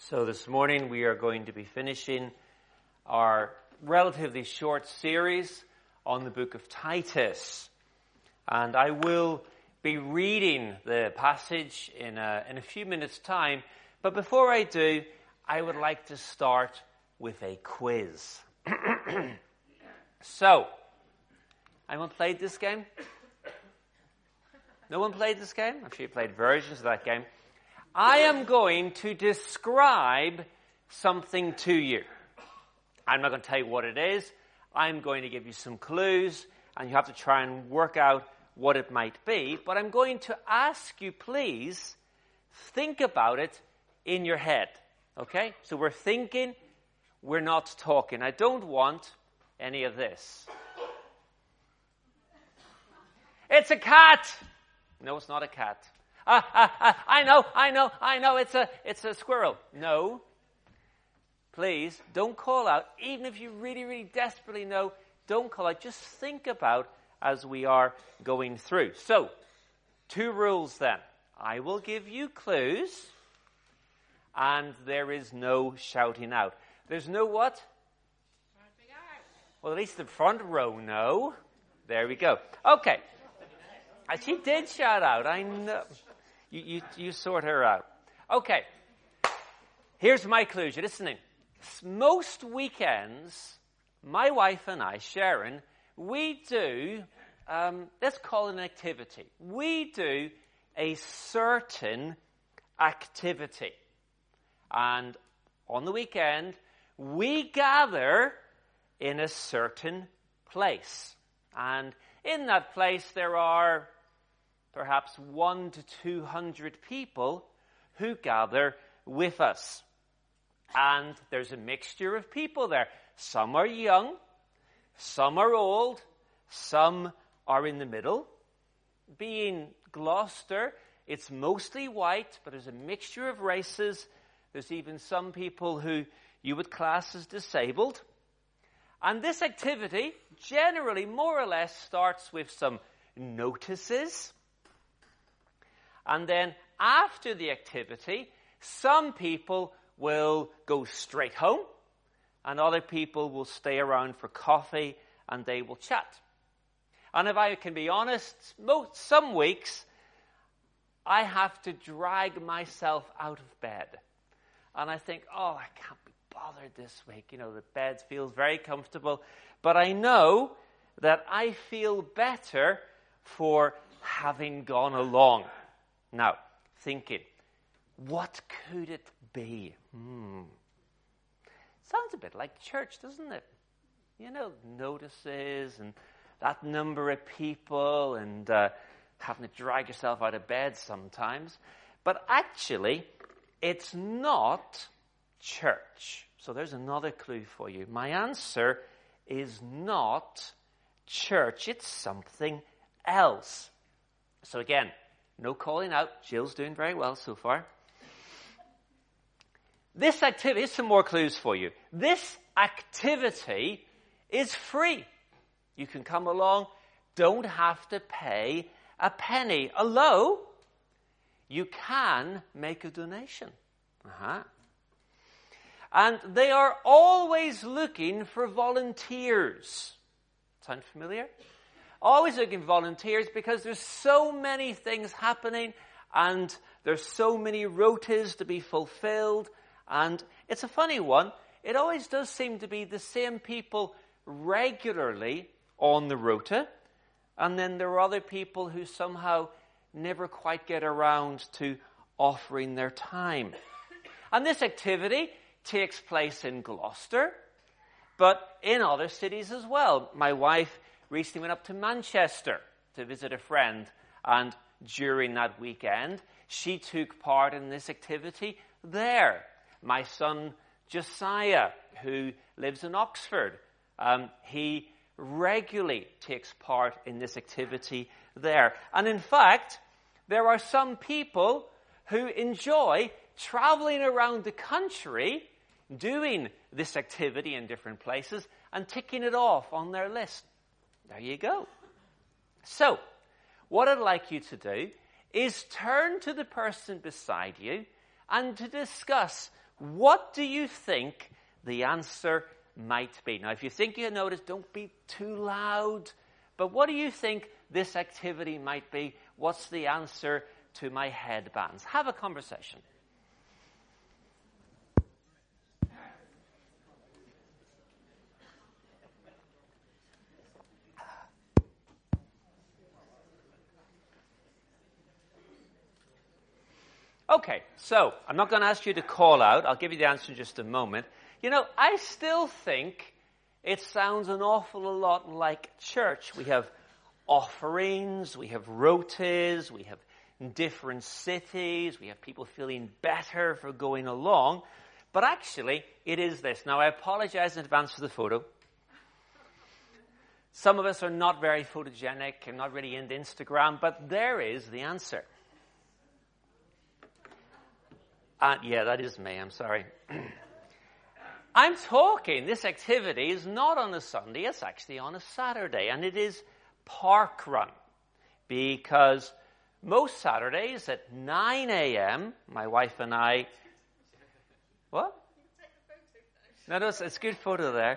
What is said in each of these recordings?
So this morning we are going to be finishing our relatively short series on the book of Titus. And I will be reading the passage in a few minutes' time. But before I do, I would like to start with a quiz. So, anyone played this game? No one played this game? I'm sure you played versions of that game. I am going to describe something to you. I'm not going to tell you what it is. I'm going to give you some clues, and you have to try and work out what it might be. But I'm going to ask you, please, think about it in your head. Okay? So we're thinking, we're not talking. I don't want any of this. It's a cat! No, it's not a cat. I know, it's a squirrel. No. Please, don't call out. Even if you really, really desperately know, don't call out. Just think about as we are going through. So, 2 rules then. I will give you clues, and there is no shouting out. There's no what? Well, at least the front row know. There we go. Okay. She did shout out. I know. You sort her out. Okay. Here's my clues. You're listening. Most weekends, my wife and I, Sharon, we do, let's call it an activity. We do a certain activity. And on the weekend, we gather in a certain place. And in that place, there are perhaps 100 to 200 people who gather with us. And there's a mixture of people there. Some are young, some are old, some are in the middle. Being Gloucester, it's mostly white, but there's a mixture of races. There's even some people who you would class as disabled. And this activity generally more or less starts with some notices. And then after the activity, some people will go straight home and other people will stay around for coffee and they will chat. And if I can be honest, some weeks I have to drag myself out of bed. And I think, I can't be bothered this week. The bed feels very comfortable. But I know that I feel better for having gone along. Now, thinking, what could it be? Sounds a bit like church, doesn't it? Notices and that number of people and having to drag yourself out of bed sometimes. But actually, it's not church. So there's another clue for you. My answer is not church. It's something else. So again, no calling out. Jill's doing very well so far. This activity, here's some more clues for you. This activity is free. You can come along, don't have to pay a penny. Although, you can make a donation. And they are always looking for volunteers. Sound familiar? Always looking for volunteers because there's so many things happening and there's so many rotas to be fulfilled. And it's a funny one. It always does seem to be the same people regularly on the rota. And then there are other people who somehow never quite get around to offering their time. And this activity takes place in Gloucester, but in other cities as well. My wife recently went up to Manchester to visit a friend, and during that weekend, she took part in this activity there. My son Josiah, who lives in Oxford, he regularly takes part in this activity there. And in fact, there are some people who enjoy traveling around the country doing this activity in different places and ticking it off on their list. There you go. So, what I'd like you to do is turn to the person beside you and to discuss What do you think the answer might be? Now, if you think you notice, don't be too loud. But what do you think this activity might be? What's the answer to my headbands? Have a conversation. Okay, so I'm not going to ask you to call out. I'll give you the answer in just a moment. You know, I still think it sounds an awful lot like church. We have offerings, we have rotas, we have different cities, we have people feeling better for going along. But actually, it is this. Now, I apologize in advance for the photo. Some of us are not very photogenic and not really into Instagram, but there is the answer. Yeah, that is me. I'm sorry. I'm talking, this activity is not on a Sunday, it's actually on a Saturday, and it is park run. Because most Saturdays at 9 a.m., my wife and I... What? No, it's a good photo there.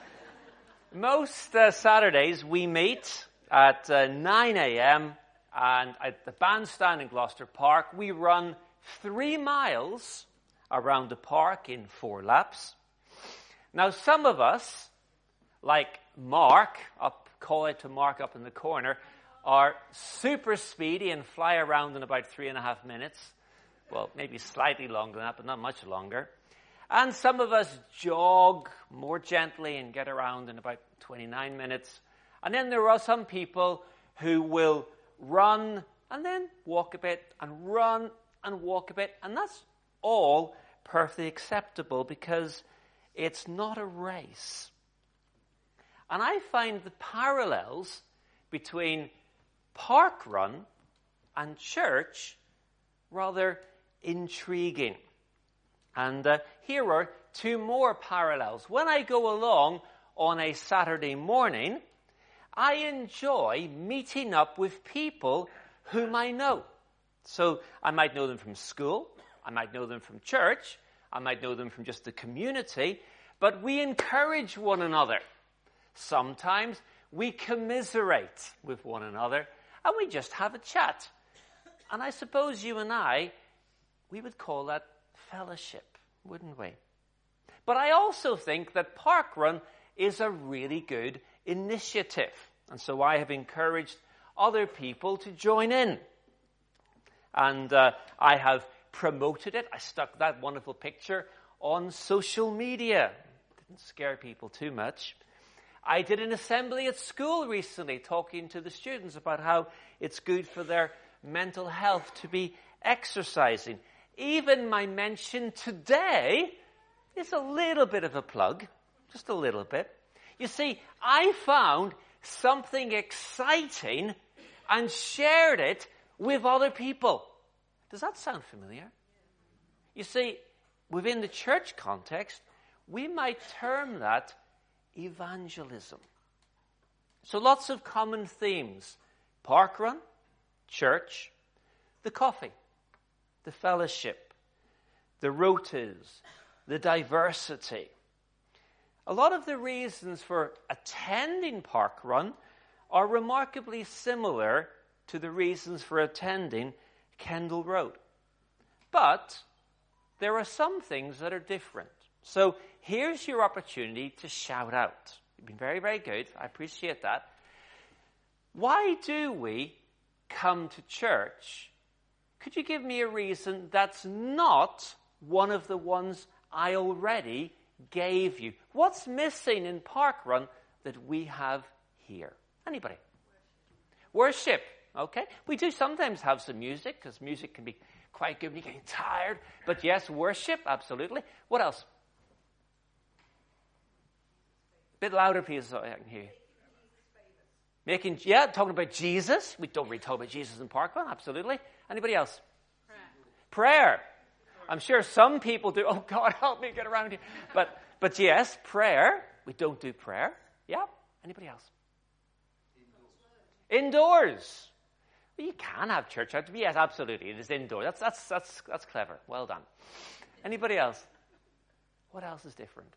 Most Saturdays we meet at 9 a.m. and at the bandstand in Gloucester Park, we run 3 miles around the park in 4 laps. Now, some of us, like Mark, call it to Mark up in the corner, are super speedy and fly around in about 3.5 minutes. Well, maybe slightly longer than that, but not much longer. And some of us jog more gently and get around in about 29 minutes. And then there are some people who will run and then walk a bit and run and walk a bit, and that's all perfectly acceptable because it's not a race. And I find the parallels between park run and church rather intriguing. And here are 2 more parallels. When I go along on a Saturday morning, I enjoy meeting up with people whom I know. So I might know them from school, I might know them from church, I might know them from just the community, but we encourage one another. Sometimes we commiserate with one another, and we just have a chat. And I suppose you and I, we would call that fellowship, wouldn't we? But I also think that parkrun is a really good initiative, and so I have encouraged other people to join in. And I have promoted it. I stuck that wonderful picture on social media. Didn't scare people too much. I did an assembly at school recently talking to the students about how it's good for their mental health to be exercising. Even my mention today is a little bit of a plug. Just a little bit. You see, I found something exciting and shared it with other people. Does that sound familiar? You see, within the church context, we might term that evangelism. So lots of common themes. Parkrun, church, the coffee, the fellowship, the rotas, the diversity. A lot of the reasons for attending parkrun are remarkably similar to the reasons for attending Kendall Road. But there are some things that are different. So here's your opportunity to shout out. You've been very, very good. I appreciate that. Why do we come to church? Could you give me a reason that's not one of the ones I already gave you? What's missing in parkrun that we have here? Anybody? Worship. Okay. We do sometimes have some music, because music can be quite good when you're getting tired. But yes, worship, absolutely. What else? A bit louder, please, so I can hear you. Talking about Jesus. We don't really talk about Jesus in parkrun, absolutely. Anybody else? Prayer. I'm sure some people do. Oh, God, help me get around here. But yes, prayer. We don't do prayer. Yeah. Anybody else? Indoors. Well, you can have church out. Yes, absolutely. It is indoors. That's clever. Well done. Anybody else? What else is different?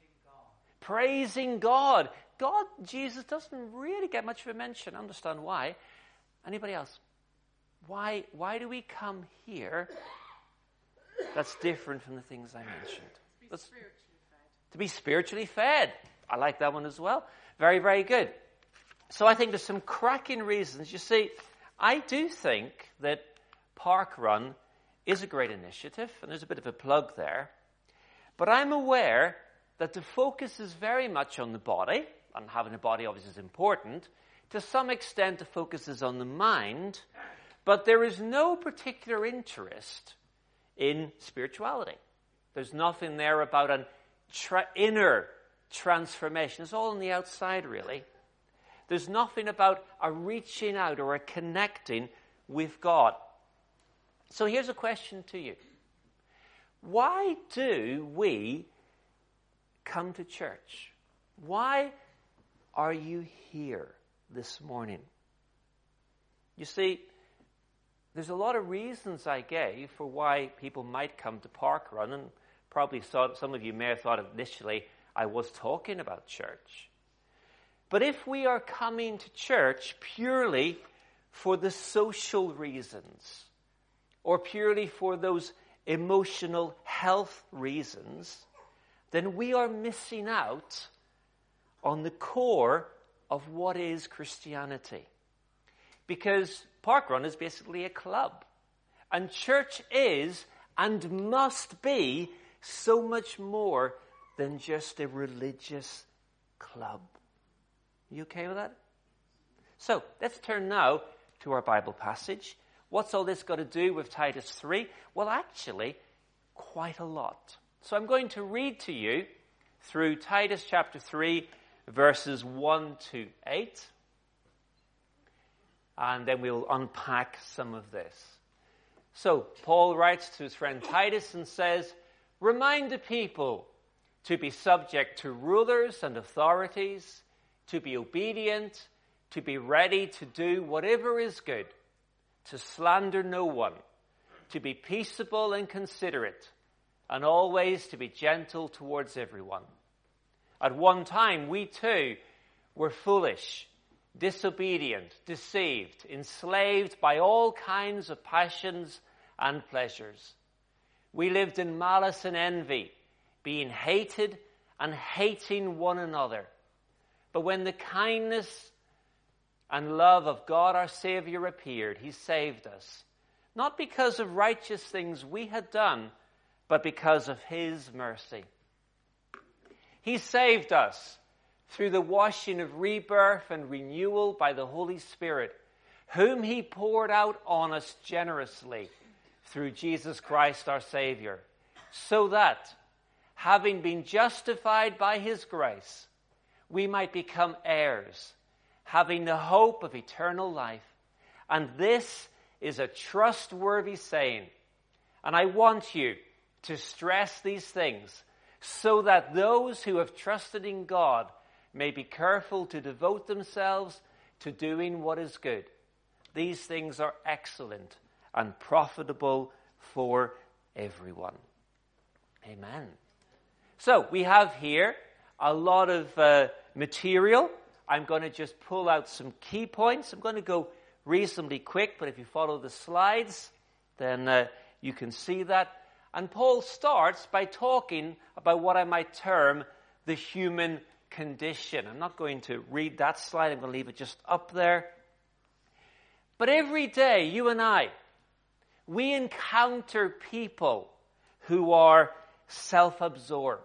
Praising God. God, Jesus doesn't really get much of a mention. I understand why. Anybody else? Why do we come here that's different from the things I mentioned? To be spiritually fed. I like that one as well. Very, very good. So I think there's some cracking reasons. You see, I do think that Park Run is a great initiative, and there's a bit of a plug there. But I'm aware that the focus is very much on the body, and having a body obviously is important. To some extent, the focus is on the mind, but there is no particular interest in spirituality. There's nothing there about an inner transformation. It's all on the outside, really. There's nothing about a reaching out or a connecting with God. So here's a question to you. Why do we come to church? Why are you here this morning? You see, there's a lot of reasons I gave for why people might come to Park Run, and probably some of you may have thought initially I was talking about church. But if we are coming to church purely for the social reasons, or purely for those emotional health reasons, then we are missing out on the core of what is Christianity. Because Park Run is basically a club. And church is and must be so much more than just a religious club. You okay with that? So, let's turn now to our Bible passage. What's all this got to do with Titus 3? Well, actually, quite a lot. So I'm going to read to you through Titus chapter 3, verses 1 to 8. And then we'll unpack some of this. So, Paul writes to his friend Titus and says, "Remind the people to be subject to rulers and authorities, to be obedient, to be ready to do whatever is good, to slander no one, to be peaceable and considerate, and always to be gentle towards everyone. At one time, we too were foolish, disobedient, deceived, enslaved by all kinds of passions and pleasures. We lived in malice and envy, being hated and hating one another. But when the kindness and love of God our Savior appeared, he saved us, not because of righteous things we had done, but because of his mercy. He saved us through the washing of rebirth and renewal by the Holy Spirit, whom he poured out on us generously through Jesus Christ our Savior, so that, having been justified by his grace, we might become heirs, having the hope of eternal life. And this is a trustworthy saying. And I want you to stress these things so that those who have trusted in God may be careful to devote themselves to doing what is good. These things are excellent and profitable for everyone." Amen. So we have here a lot of material. I'm going to just pull out some key points. I'm going to go reasonably quick, but if you follow the slides, then you can see that. And Paul starts by talking about what I might term the human condition. I'm not going to read that slide. I'm going to leave it just up there. But every day, you and I, we encounter people who are self-absorbed.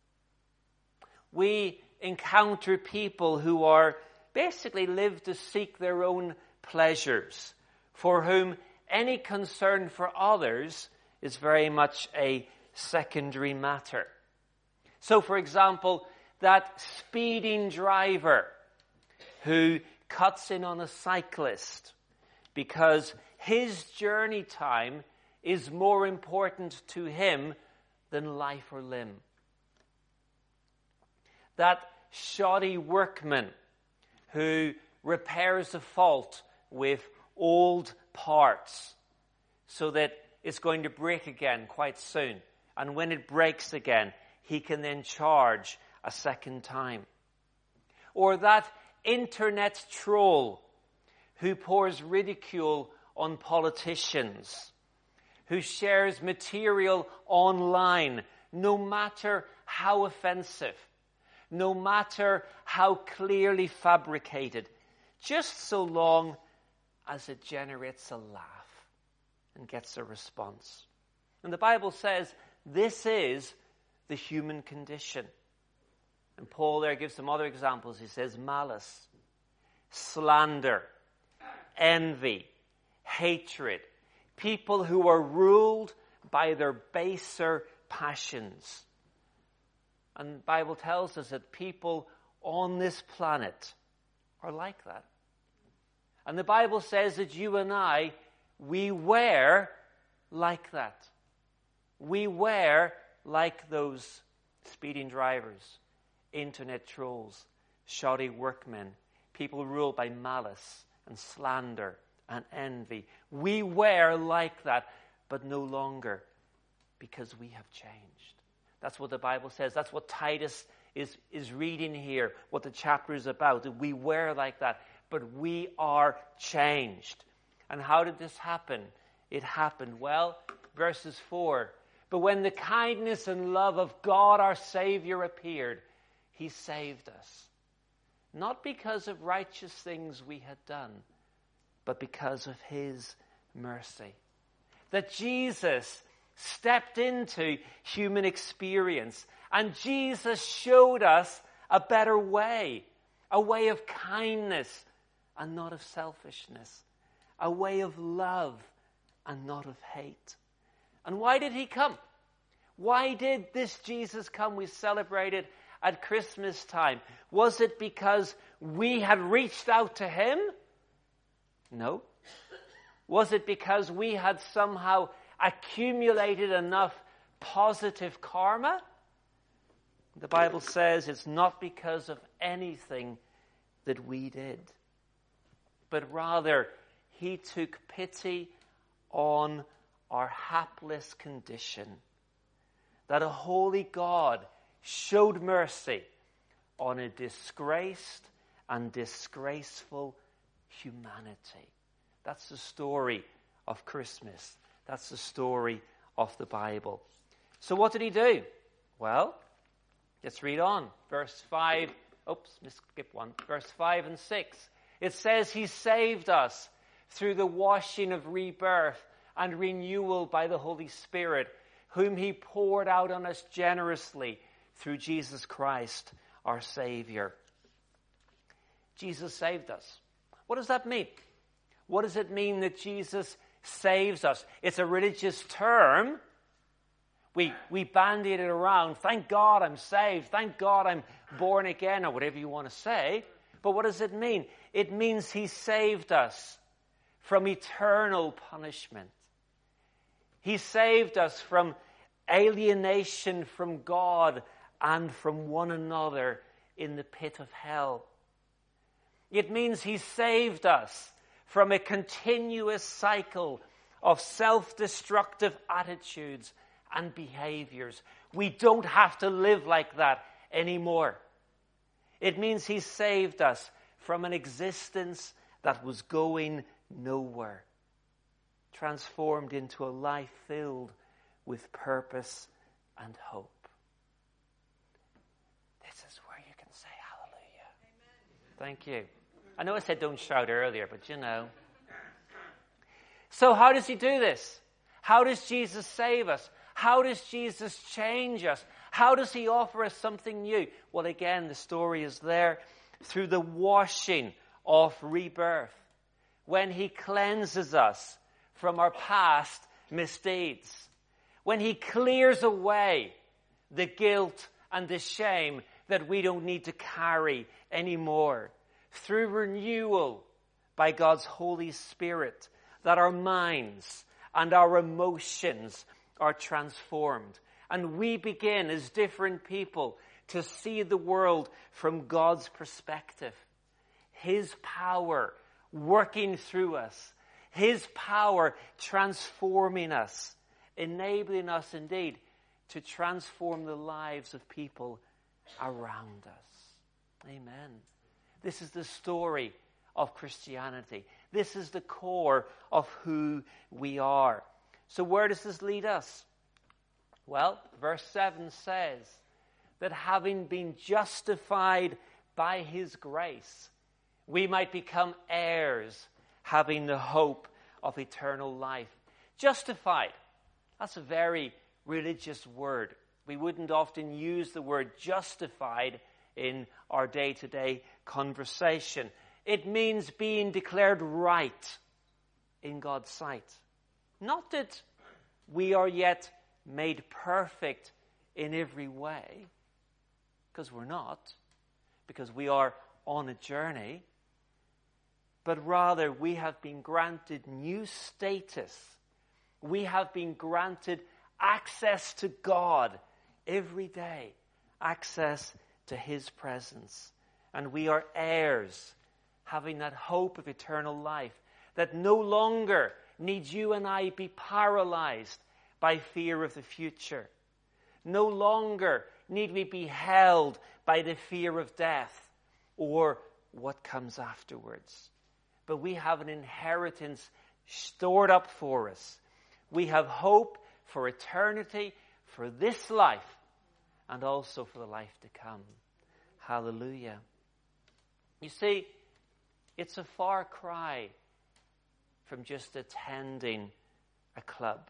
We encounter people who are basically live to seek their own pleasures, for whom any concern for others is very much a secondary matter. So, for example, that speeding driver who cuts in on a cyclist because his journey time is more important to him than life or limb. That shoddy workman who repairs a fault with old parts so that it's going to break again quite soon. And when it breaks again, he can then charge a second time. Or that internet troll who pours ridicule on politicians, who shares material online, no matter how offensive, no matter how clearly fabricated, just so long as it generates a laugh and gets a response. And the Bible says this is the human condition. And Paul there gives some other examples. He says malice, slander, envy, hatred, people who are ruled by their baser passions. And the Bible tells us that people on this planet are like that. And the Bible says that you and I, we were like that. We were like those speeding drivers, internet trolls, shoddy workmen, people ruled by malice and slander and envy. We were like that, but no longer, because we have changed. That's what the Bible says. That's what Titus is reading here, what the chapter is about. That we were like that, but we are changed. And how did this happen? It happened, well, verses 4. But when the kindness and love of God our Savior appeared, he saved us. Not because of righteous things we had done, but because of his mercy. That Jesus stepped into human experience, and Jesus showed us a better way, a way of kindness and not of selfishness, a way of love and not of hate. And why did he come? Why did this Jesus come? We celebrated at Christmas time. Was it because we had reached out to him? No. Was it because we had somehow accumulated enough positive karma? The Bible says it's not because of anything that we did, but rather he took pity on our hapless condition. That a holy God showed mercy on a disgraced and disgraceful humanity. That's the story of Christmas. That's the story of the Bible. So what did he do? Well, let's read on. Verse 5. Skip one. Verse 5 and 6. It says he saved us through the washing of rebirth and renewal by the Holy Spirit, whom he poured out on us generously through Jesus Christ, our Savior. Jesus saved us. What does that mean? What does it mean that Jesus saves us? It's a religious term. We bandied it around. Thank God I'm saved. Thank God I'm born again, or whatever you want to say. But what does it mean? It means he saved us from eternal punishment. He saved us from alienation from God and from one another in the pit of hell. It means he saved us from a continuous cycle of self-destructive attitudes and behaviors. We don't have to live like that anymore. It means he saved us from an existence that was going nowhere, transformed into a life filled with purpose and hope. This is where you can say hallelujah. Amen. Thank you. I know I said don't shout earlier, but you know. So how does he do this? How does Jesus save us? How does Jesus change us? How does he offer us something new? Well, again, the story is there through the washing of rebirth. When he cleanses us from our past misdeeds. When he clears away the guilt and the shame that we don't need to carry anymore. Through renewal by God's Holy Spirit, that our minds and our emotions are transformed. And we begin as different people to see the world from God's perspective. His power working through us. His power transforming us, enabling us indeed to transform the lives of people around us. Amen. This is the story of Christianity. This is the core of who we are. So where does this lead us? Well, verse 7 says that having been justified by his grace, we might become heirs, having the hope of eternal life. Justified. That's a very religious word. We wouldn't often use the word justified in our day-to-day conversation. It means being declared right in God's sight. Not that we are yet made perfect in every way, because we're not, because we are on a journey, but rather we have been granted new status. We have been granted access to God every day, access to his presence. And we are heirs, having that hope of eternal life, that no longer need you and I be paralyzed by fear of the future. No longer need we be held by the fear of death or what comes afterwards. But we have an inheritance stored up for us. We have hope for eternity, for this life, and also for the life to come. Hallelujah. You see, it's a far cry from just attending a club.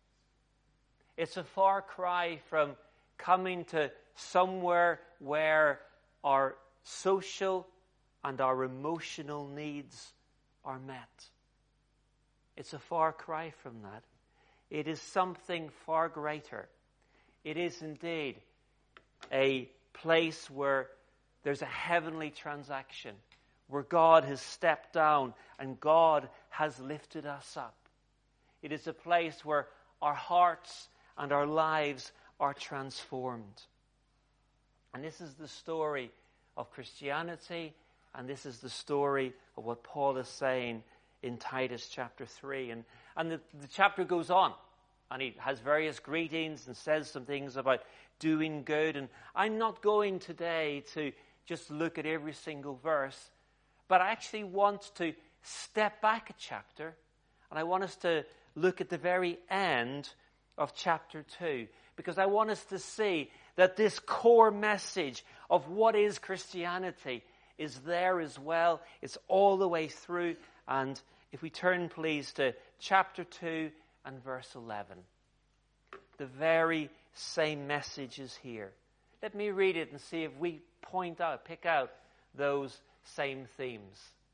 It's a far cry from coming to somewhere where our social and our emotional needs are met. It's a far cry from that. It is something far greater. It is indeed a place where there's a heavenly transaction, where God has stepped down and God has lifted us up. It is a place where our hearts and our lives are transformed. And this is the story of Christianity, and this is the story of what Paul is saying in Titus chapter 3. And the chapter goes on, and he has various greetings and says some things about doing good. And I'm not going today to just look at every single verse, but I actually want to step back a chapter, and I want us to look at the very end of chapter 2, because I want us to see that this core message of what is Christianity is there as well. It's all the way through. And if we turn, please, to chapter 2 and verse 11. The very same message is here. Let me read it and see if we pick out those same themes.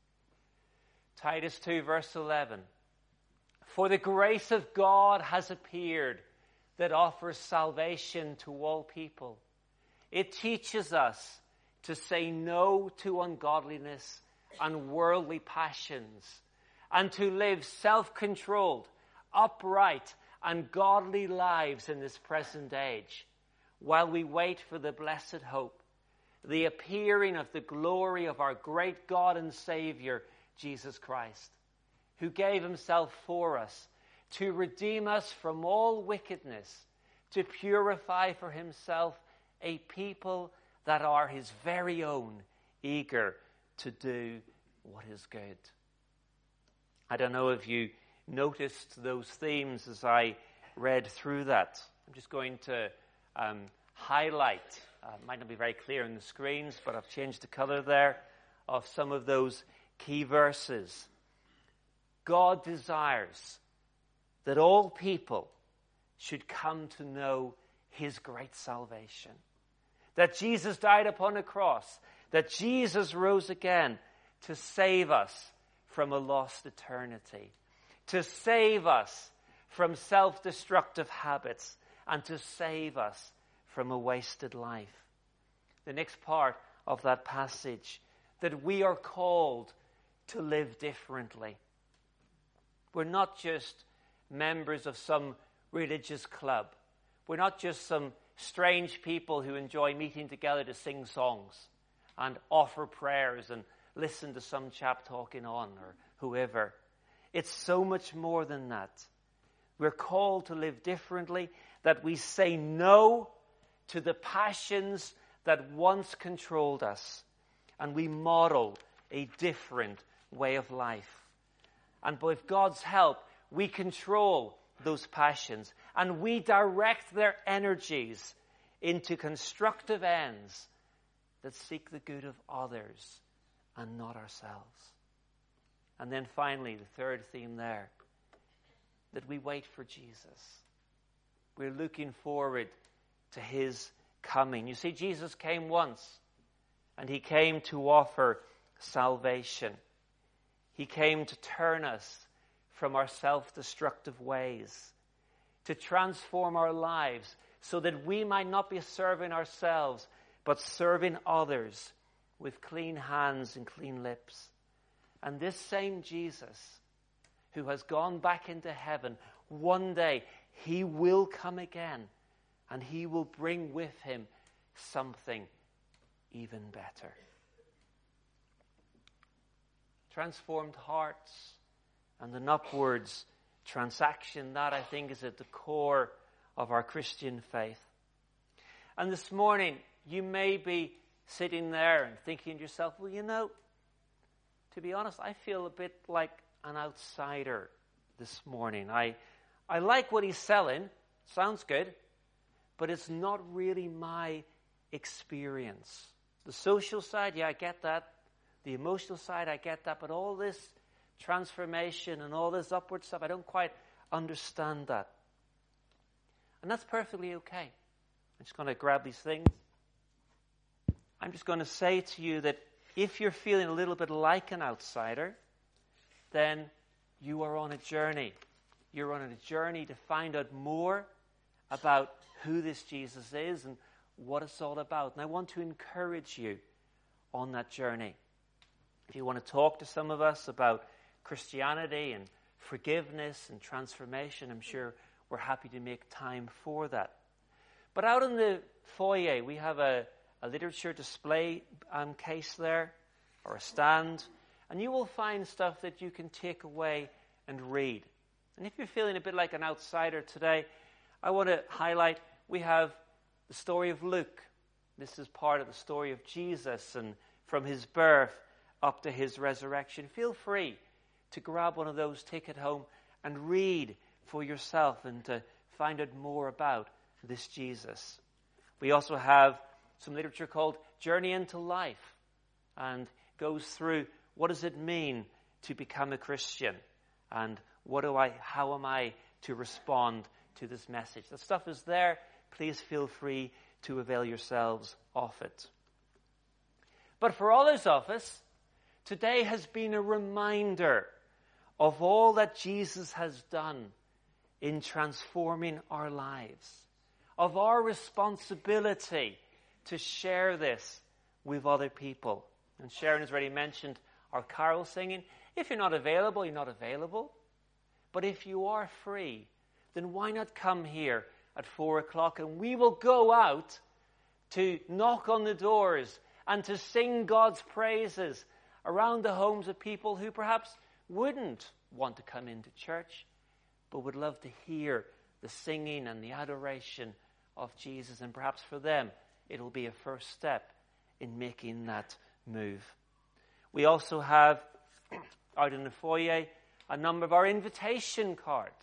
Titus 2, verse 11. For the grace of God has appeared that offers salvation to all people. It teaches us to say no to ungodliness and worldly passions, and to live self-controlled, upright, and godly lives in this present age, while we wait for the blessed hope, the appearing of the glory of our great God and Savior, Jesus Christ, who gave himself for us to redeem us from all wickedness, to purify for himself a people that are his very own, eager to do what is good. I don't know if you noticed those themes as I read through that. I'm just going to highlight, might not be very clear on the screens, but I've changed the color there, of some of those key verses. God desires that all people should come to know his great salvation. That Jesus died upon a cross, that Jesus rose again to save us from a lost eternity, to save us from self-destructive habits, and to save us from a wasted life. The next part of that passage, that we are called to live differently. We're not just members of some religious club. We're not just some strange people who enjoy meeting together to sing songs and offer prayers and listen to some chap talking on, or whoever. It's so much more than that. We're called to live differently, that we say no to the passions that once controlled us, and we model a different way of life. And with God's help, we control those passions, and we direct their energies into constructive ends that seek the good of others and not ourselves. And then finally, the third theme there, that we wait for Jesus. We're looking forward to his coming. You see, Jesus came once, and he came to offer salvation. He came to turn us from our self-destructive ways, to transform our lives so that we might not be serving ourselves, but serving others with clean hands and clean lips. And this same Jesus, who has gone back into heaven, one day he will come again, and he will bring with him something even better. Transformed hearts and an upwards transaction, that I think is at the core of our Christian faith. And this morning, you may be sitting there and thinking to yourself, well, you know, to be honest, I feel a bit like an outsider this morning. I like what he's selling. Sounds good. But it's not really my experience. The social side, yeah, I get that. The emotional side, I get that. But all this transformation and all this upward stuff, I don't quite understand that. And that's perfectly okay. I'm just going to grab these things. I'm just going to say to you that if you're feeling a little bit like an outsider, then you are on a journey. You're on a journey to find out more about who this Jesus is and what it's all about. And I want to encourage you on that journey. If you want to talk to some of us about Christianity and forgiveness and transformation, I'm sure we're happy to make time for that. But out in the foyer, we have a literature display case there, or a stand, and you will find stuff that you can take away and read. And if you're feeling a bit like an outsider today, I want to highlight, we have the story of Luke. This is part of the story of Jesus, and from his birth up to his resurrection. Feel free to grab one of those, take it home, and read for yourself and to find out more about this Jesus. We also have some literature called Journey into Life, and goes through what does it mean to become a Christian, and how am I to respond to this message. The stuff is there. Please feel free to avail yourselves of it. But for others of us, today has been a reminder of all that Jesus has done in transforming our lives, of our responsibility to share this with other people. And Sharon has already mentioned our carol singing. If you're not available, you're not available. But if you are free, then why not come here at 4 o'clock, and we will go out to knock on the doors and to sing God's praises around the homes of people who perhaps wouldn't want to come into church, but would love to hear the singing and the adoration of Jesus. And perhaps for them, it'll be a first step in making that move. We also have, out in the foyer, a number of our invitation cards.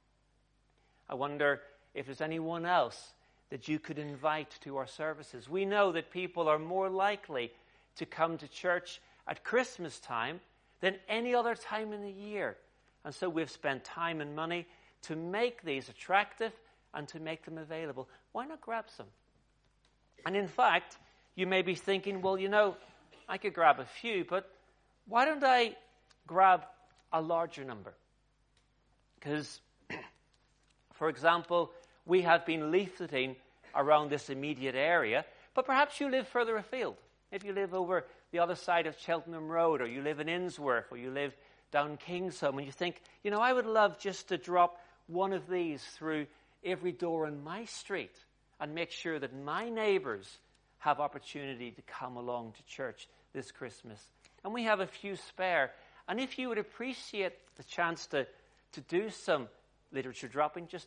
I wonder if there's anyone else that you could invite to our services. We know that people are more likely to come to church at Christmas time than any other time in the year. And so we've spent time and money to make these attractive and to make them available. Why not grab some? And in fact, you may be thinking, well, you know, I could grab a few, but why don't I grab a larger number? Because, for example, we have been leafleting around this immediate area, but perhaps you live further afield. If you live over the other side of Cheltenham Road, or you live in Innsworth, or you live down Kingsholm, and you think, you know, I would love just to drop one of these through every door in my street and make sure that my neighbours have opportunity to come along to church this Christmas. And we have a few spare. And if you would appreciate the chance to do some literature dropping, just to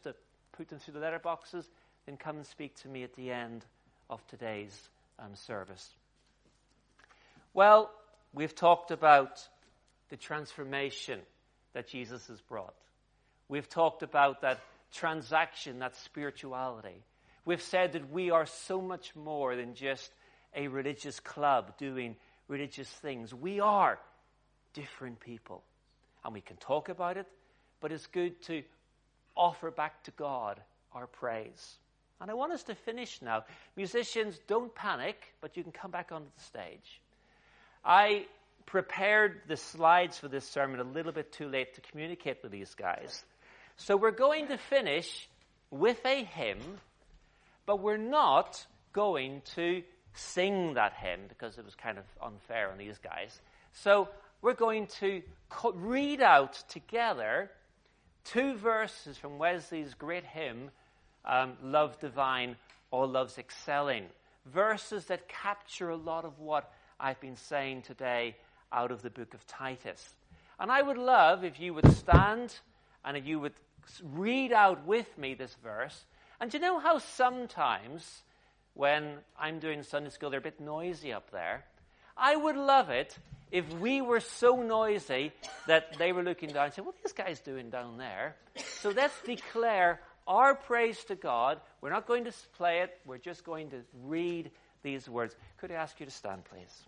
put them through the letterboxes, then come and speak to me at the end of today's service. Well, we've talked about the transformation that Jesus has brought. We've talked about that transaction, that spirituality. We've said that we are so much more than just a religious club doing religious things. We are different people. And we can talk about it, but it's good to offer back to God our praise. And I want us to finish now. Musicians, don't panic, but you can come back onto the stage. I prepared the slides for this sermon a little bit too late to communicate with these guys. So we're going to finish with a hymn, but we're not going to sing that hymn because it was kind of unfair on these guys. So we're going to read out together 2 verses from Wesley's great hymn, Love Divine or Love's Excelling. Verses that capture a lot of what I've been saying today out of the book of Titus. And I would love if you would stand and if you would read out with me this verse. And you know how sometimes when I'm doing Sunday school, they're a bit noisy up there? I would love it if we were so noisy that they were looking down and saying, what are these guys doing down there? So let's declare our praise to God. We're not going to play it. We're just going to read these words. Could I ask you to stand, please?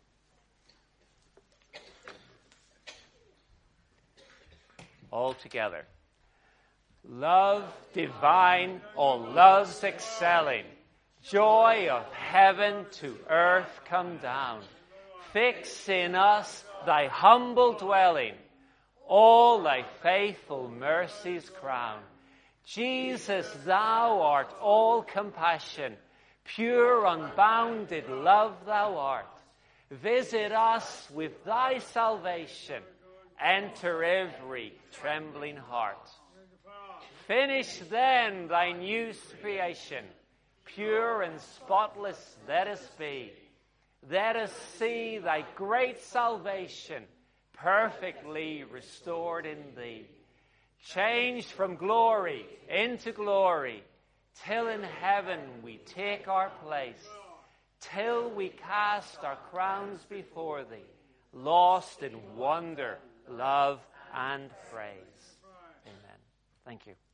All together. Love divine, all love's excelling. Joy of heaven to earth come down. Fix in us thy humble dwelling. All thy faithful mercies crown. Jesus, thou art all compassion. Pure, unbounded love thou art. Visit us with thy salvation. Enter every trembling heart. Finish then thy new creation. Pure and spotless let us be. Let us see thy great salvation perfectly restored in thee. Changed from glory into glory, till in heaven we take our place, till we cast our crowns before thee, lost in wonder, love, and praise. Amen. Thank you.